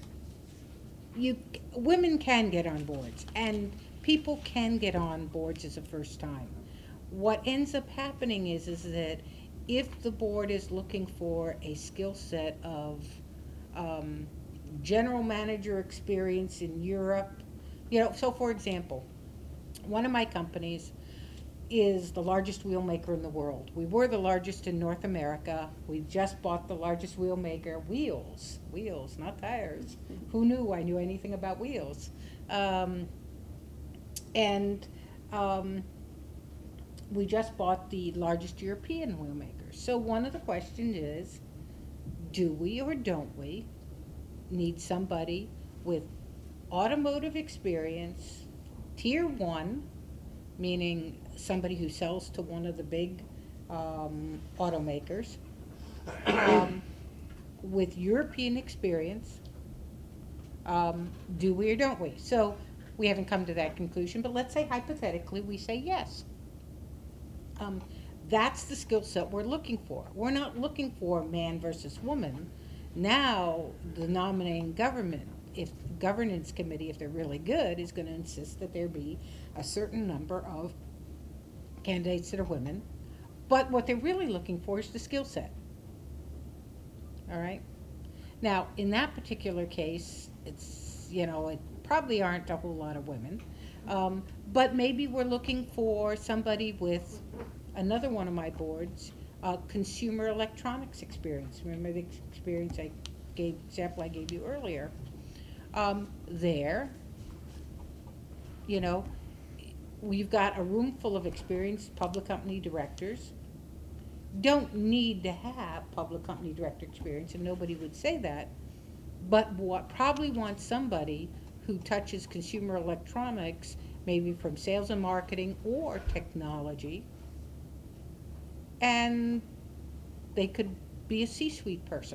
women can get on boards, and people can get on boards as a first time. What ends up happening is that if the board is looking for a skill set of general manager experience in Europe, so for example, one of my companies is the largest wheel maker in the world. We were the largest in North America. We just bought the largest wheel maker, wheels, not tires. Who knew I knew anything about wheels? We just bought the largest European wheel maker. So one of the questions is, do we or don't we need somebody with automotive experience, tier 1, meaning somebody who sells to one of the big automakers, with European experience, do we or don't we? So we haven't come to that conclusion, but let's say hypothetically we say yes. That's the skill set we're looking for. We're not looking for man versus woman. Now the nominating governance committee, if they're really good, is going to insist that there be a certain number of candidates that are women. But what they're really looking for is the skill set. All right? Now, in that particular case, it's, it probably aren't a whole lot of women. But maybe we're looking for somebody with another one of my boards, consumer electronics experience. Remember the example I gave you earlier? We've got a room full of experienced public company directors. Don't need to have public company director experience, and nobody would say that, but probably want somebody who touches consumer electronics, maybe from sales and marketing or technology, and they could be a C-suite person.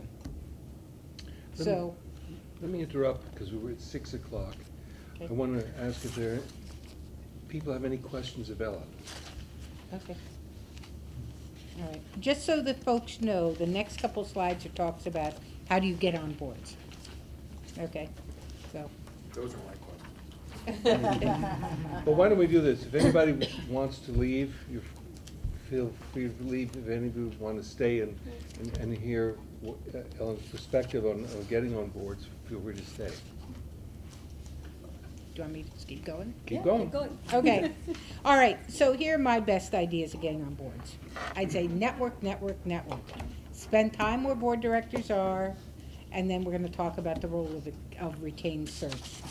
Let me interrupt, because we're at 6 o'clock. Okay. I want to ask if people have any questions of Ellen. Okay. All right. Just so that folks know, the next couple slides are talks about how do you get on boards. Okay. So. Those are my questions. Well, why don't we do this? If anybody wants to leave, you feel free to leave. If any of you want to stay and hear Ellen's perspective on getting on boards, feel free to stay. Do you want me to just keep going? Keep Yeah, going. keep going. Okay, all right, so here are my best ideas of getting on boards. I'd say network, network, network. Spend time where board directors are, and then we're gonna talk about the role of retained search.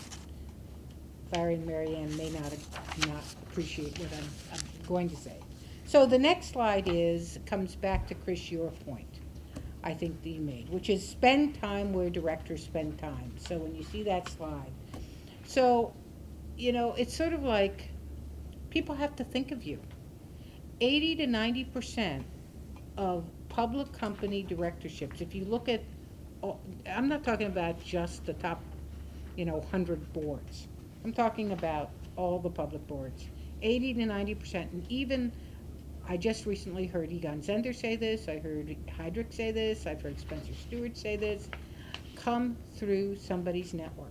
Larry and Mary Ann may not appreciate what I'm going to say. So the next slide comes back to Chris, your point, I think that you made, which is spend time where directors spend time. So when you see that slide, so, you know, it's sort of like people have to think of you. 80 to 90% of public company directorships, if you look at, I'm not talking about just the top, 100 boards. I'm talking about all the public boards. 80 to 90%, and even, I just recently heard Egon Zender say this, I heard Heydrich say this, I've heard Spencer Stewart say this, come through somebody's network.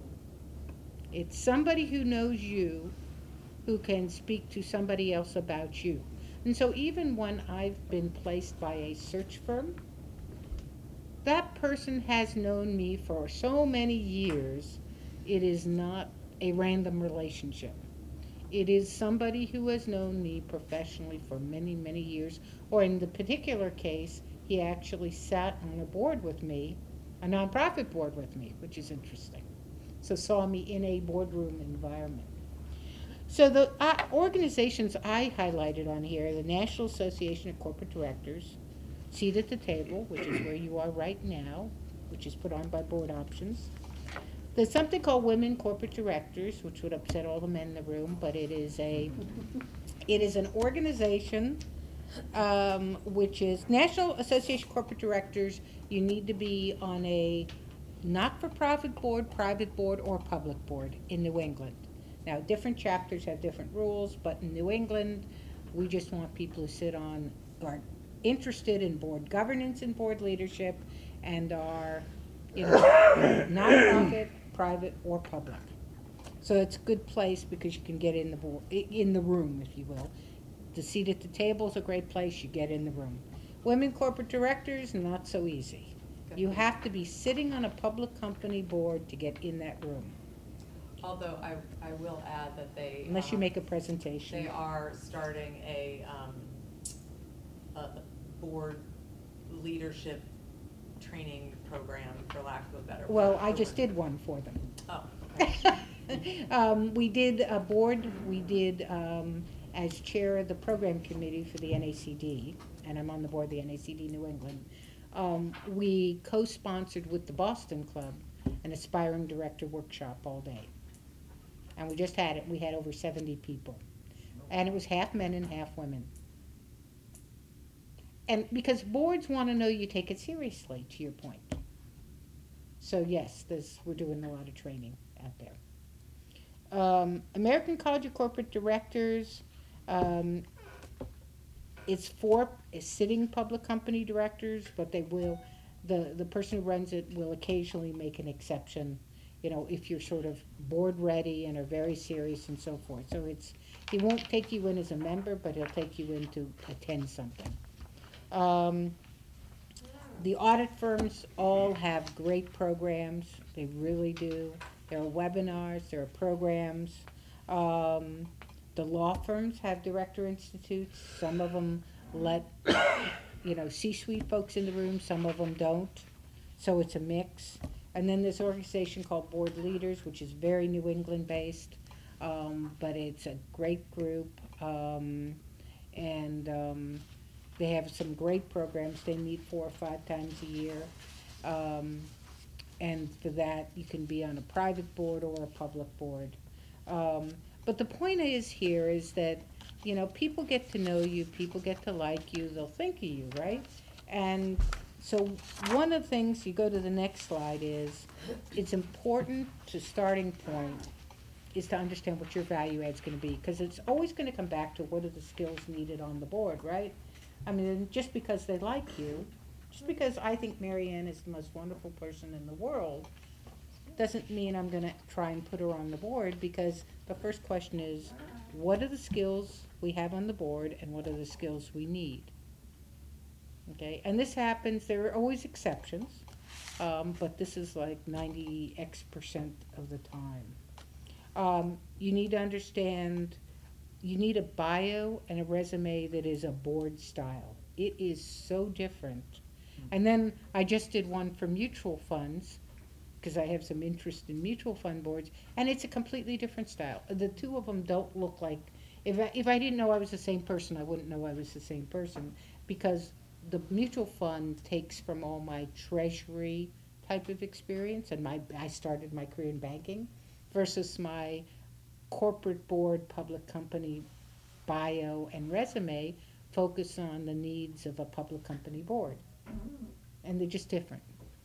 It's somebody who knows you who can speak to somebody else about you. And so even when I've been placed by a search firm, that person has known me for so many years, it is not a random relationship. It is somebody who has known me professionally for many, many years, or in the particular case, he actually sat on a board with me, a nonprofit board with me, which is interesting. So saw me in a boardroom environment. So the organizations I highlighted on here, the National Association of Corporate Directors, Seat at the Table, which is where you are right now, which is put on by Board Options. There's something called Women Corporate Directors, which would upset all the men in the room, but it is an organization which is National Association of Corporate Directors. You need to be on a not-for-profit board, private board, or public board in New England. Now, different chapters have different rules, but in New England, we just want people who sit on, are interested in board governance and board leadership, and are, not-profit, private, or public. So it's a good place because you can get in the room, if you will. The seat at the table is a great place, you get in the room. Women corporate directors, not so easy. You have to be sitting on a public company board to get in that room, Although I will add that they. unless you make a presentation. They are starting a board leadership training program, for lack of a better word. Well, I just did one for them. Oh, okay. We did a board, as chair of the program committee for the NACD, and I'm on the board of the NACD New England. We co-sponsored with the Boston Club an aspiring director workshop all day. And we just had it, we had over 70 people. And it was half men and half women. And because boards want to know you take it seriously, to your point. So yes, we're doing a lot of training out there. American College of Corporate Directors, it's for sitting public company directors, but they will, the person who runs it will occasionally make an exception, if you're sort of board ready and are very serious and so forth. So he won't take you in as a member, but he'll take you in to attend something. The audit firms all have great programs, they really do. There are webinars, there are programs. The law firms have director institutes. Some of them let, C-suite folks in the room, some of them don't. So it's a mix. And then this organization called Board Leaders, which is very New England based, but it's a great group. They have some great programs. They meet 4 or 5 times a year. And for that, you can be on a private board or a public board. But the point is that, people get to know you, people get to like you, they'll think of you, right? And so one of the things, you go to the next slide, is it's important to starting point is to understand what your value add's gonna be, because it's always gonna come back to what are the skills needed on the board, right? I mean, just because they like you, just because I think Mary Ann is the most wonderful person in the world, doesn't mean I'm gonna try and put her on the board, because the first question is, what are the skills we have on the board and what are the skills we need? Okay, and this happens, there are always exceptions, but this is like 90% of the time. You need to understand, you need a bio and a resume that is a board style. It is so different. And then I just did one for mutual funds, because I have some interest in mutual fund boards, and it's a completely different style. The two of them don't look like, if I didn't know I was the same person, I wouldn't know I was the same person, because the mutual fund takes from all my treasury type of experience, and I started my career in banking, versus my corporate board, public company bio and resume focus on the needs of a public company board. And they're just different.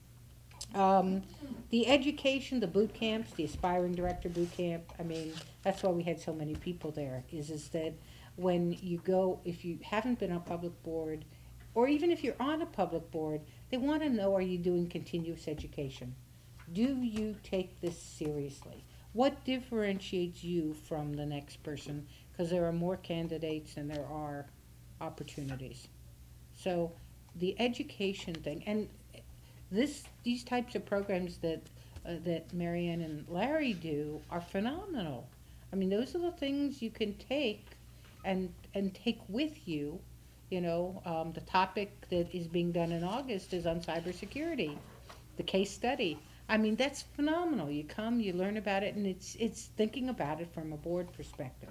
The education, the boot camps, the aspiring director boot camp, I mean, that's why we had so many people there, is that when you go, if you haven't been on a public board, or even if you're on a public board, they want to know, are you doing continuous education? Do you take this seriously? What differentiates you from the next person? Because there are more candidates than there are opportunities. So the education thing, and these types of programs that Marianne and Larry do are phenomenal. I mean, those are the things you can take and take with you. You know, the topic that is being done in August is on cybersecurity, the case study. I mean, that's phenomenal. You come, you learn about it, and it's thinking about it from a board perspective.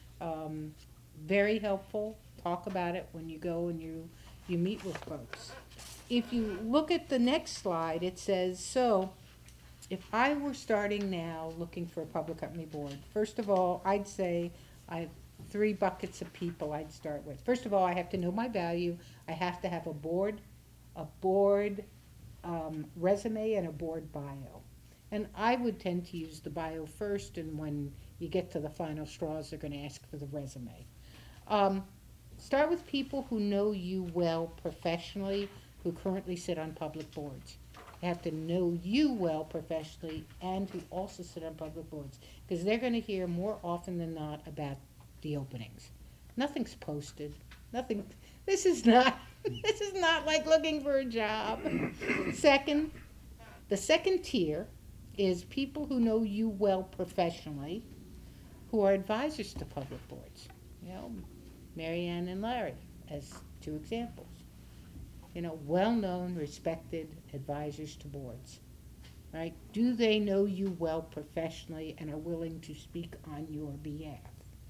Very helpful. Talk about it when you go and you meet with folks. If you look at the next slide, it says, so if I were starting now looking for a public company board, first of all, I'd say I have 3 buckets of people I'd start with. First of all, I have to know my value. I have to have a board resume and a board bio. And I would tend to use the bio first, and when you get to the final straws, they're going to ask for the resume. Start with people who know you well professionally, who currently sit on public boards. They have to know you well professionally and who also sit on public boards, because they're going to hear more often than not about the openings. Nothing's posted. Nothing. This is not like looking for a job. Second, the second tier is people who know you well professionally, who are advisors to public boards. You know, Marianne and Larry as 2 examples. You know, well-known, respected advisors to boards, right? Do they know you well professionally and are willing to speak on your behalf?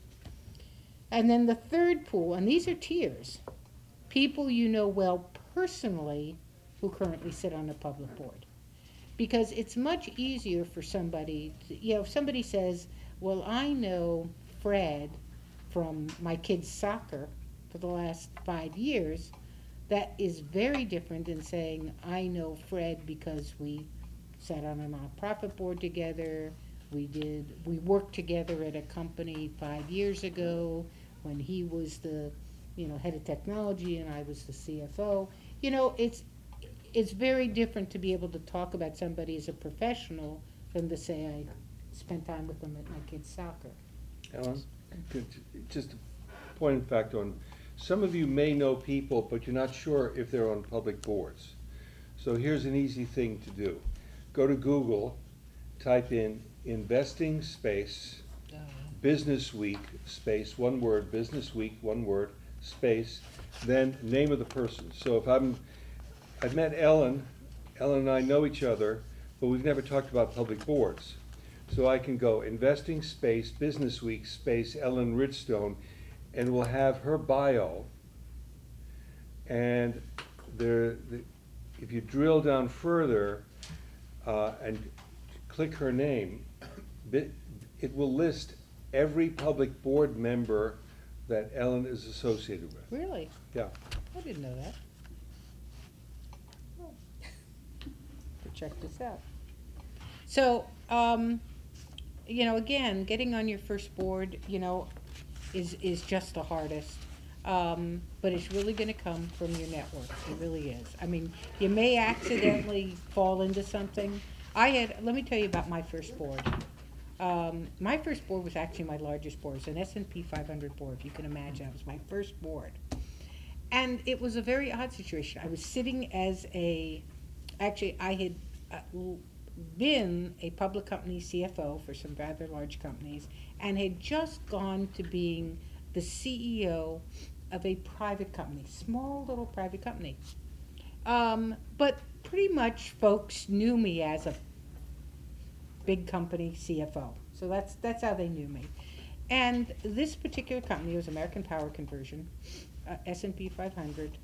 And then the third pool, and these are tiers, people you know well personally who currently sit on a public board. Because it's much easier for somebody, if somebody says, well, I know Fred from my kids' soccer for the last 5 years, that is very different than saying, I know Fred because we sat on a nonprofit board together, we worked together at a company 5 years ago when he was the, head of technology and I was the CFO. You know, it's very different to be able to talk about somebody as a professional than to say I spent time with them at my kids' soccer. Ellen, just a point of fact on, some of you may know people, but you're not sure if they're on public boards. So here's an easy thing to do. Go to Google, type in investing space, Business Week space, one word, Business Week, one word, space, then name of the person. So if I've met Ellen and I know each other, but we've never talked about public boards. So I can go investing space, Business Week space, Ellen Ridgestone, and we'll have her bio. And if you drill down further and click her name, it will list every public board member that Ellen is associated with. Really? Yeah. I didn't know that. Oh. Check this out. So, again, getting on your first board, is just the hardest. But it's really going to come from your network. It really is. I mean, you may accidentally fall into something. let me tell you about my first board. My first board was actually my largest board. It was an S&P 500 board, if you can imagine. It was my first board. And it was a very odd situation. I was sitting actually, I had been a public company CFO for some rather large companies and had just gone to being the CEO of a private company, small little private company. But pretty much folks knew me as a big company CFO. So that's how they knew me. And this particular company was American Power Conversion, S&P 500,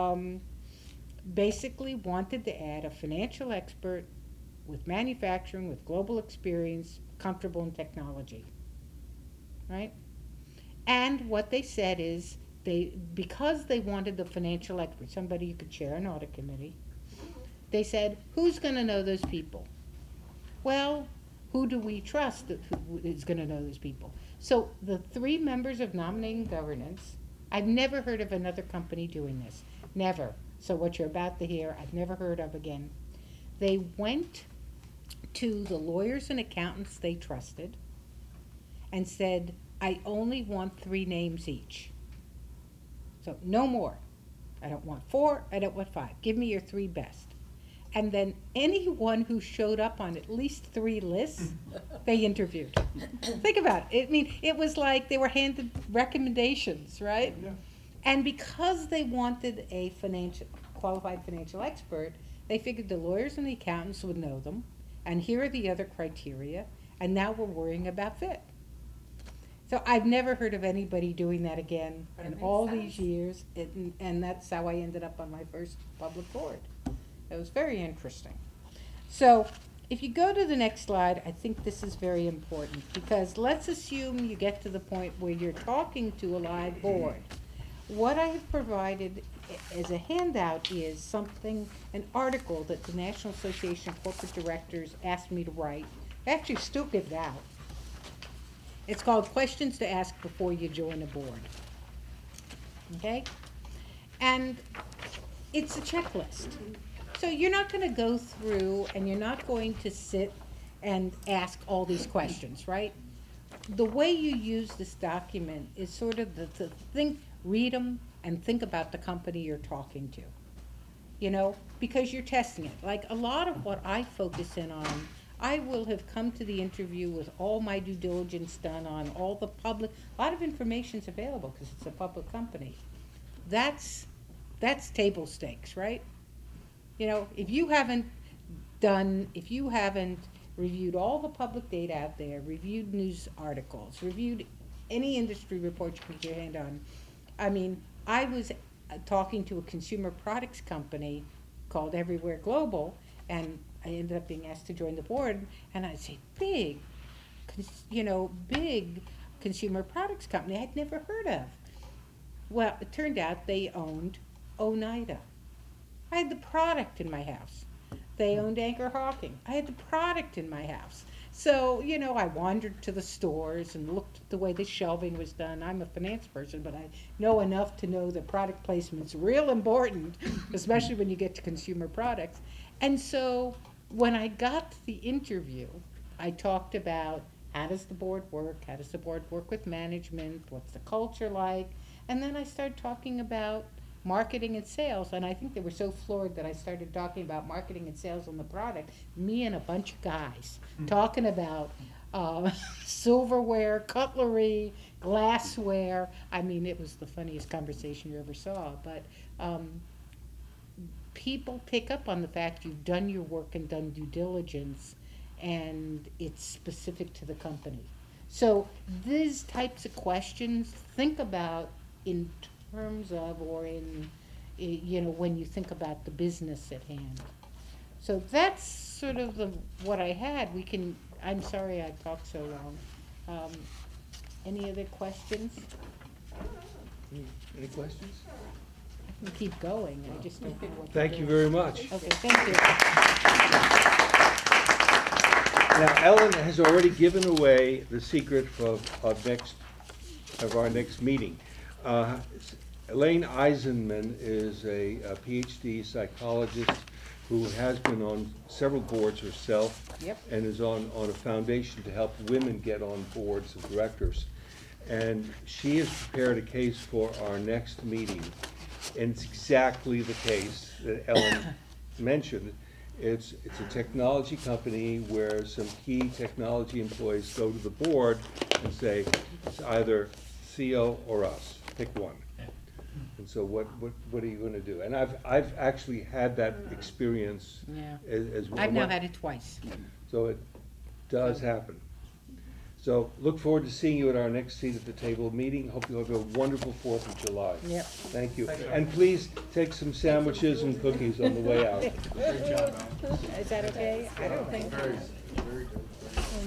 basically wanted to add a financial expert with manufacturing, with global experience, comfortable in technology, right? And what they said is, because they wanted the financial expert, somebody who could chair an audit committee, they said, who's going to know those people? Well, who do we trust that who is going to know those people? So the 3 members of nominating governance, I've never heard of another company doing this. Never. So what you're about to hear, I've never heard of again. They went to the lawyers and accountants they trusted and said, I only want 3 names each. So no more. I don't want 4, I don't want 5. Give me your 3 best. And then anyone who showed up on at least 3 lists, they interviewed. Think about it. I mean, it was like they were handed recommendations, right? Yeah. And because they wanted a qualified financial expert, they figured the lawyers and the accountants would know them, and here are the other criteria, and now we're worrying about fit. So I've never heard of anybody doing that again But it in makes all sense. these years, and that's how I ended up on my first public board. It was very interesting. So if you go to the next slide, I think this is very important, because let's assume you get to the point where you're talking to a live board. What I have provided as a handout is something, an article that the National Association of Corporate Directors asked me to write. I actually still give it out. It's called Questions to Ask Before You Join a Board. Okay? And it's a checklist. So you're not going to go through and you're not going to sit and ask all these questions, right? The way you use this document is sort of the think, read them, and think about the company you're talking to. You know, because you're testing it. Like a lot of what I focus in on, I will have come to the interview with all my due diligence done on all the public, a lot of information's available because it's a public company. That's table stakes, right? You know, if you haven't reviewed all the public data out there, reviewed news articles, reviewed any industry report you can get your hand on. I mean, I was talking to a consumer products company called Everywhere Global, and I ended up being asked to join the board, and I'd say, big consumer products company I'd never heard of. Well, it turned out they owned Oneida. I had the product in my house. They owned Anchor Hawking. I had the product in my house. So, you know, I wandered to the stores and looked at the way the shelving was done. I'm a finance person, but I know enough to know that product placement's real important, especially when you get to consumer products. And so when I got to the interview, I talked about how does the board work? How does the board work with management? What's the culture like? And then I started talking about marketing and sales, and I think they were so floored that I started talking about marketing and sales on the product. Me and a bunch of guys talking about silverware, cutlery, glassware. I mean, it was the funniest conversation you ever saw. But people pick up on the fact you've done your work and done due diligence, and it's specific to the company. So these types of questions, think about in terms of, or in, you know, when you think about the business at hand. So that's sort of what I had. I'm sorry I talked so long. Any other questions? Any questions? I can keep going, I just don't know what to Thank do. you very much. Okay, thank you. Now, Ellen has already given away the secret of our next meeting. Elaine Eisenman is a PhD psychologist who has been on several boards herself. Yep. And is on a foundation to help women get on boards of directors. And she has prepared a case for our next meeting. And it's exactly the case that Ellen mentioned. It's a technology company where some key technology employees go to the board and say, it's either CO or us, pick one. And so what are you gonna do? And I've actually had that experience Yeah. as well. I've now had it twice. So it does happen. So look forward to seeing you at our next seat at the table meeting. Hope you have a wonderful 4th of July. Yep. Thank you. Thank you. And please take some sandwiches and cookies on the way out. Great job, Al. Is that okay? I don't think. Very, very good.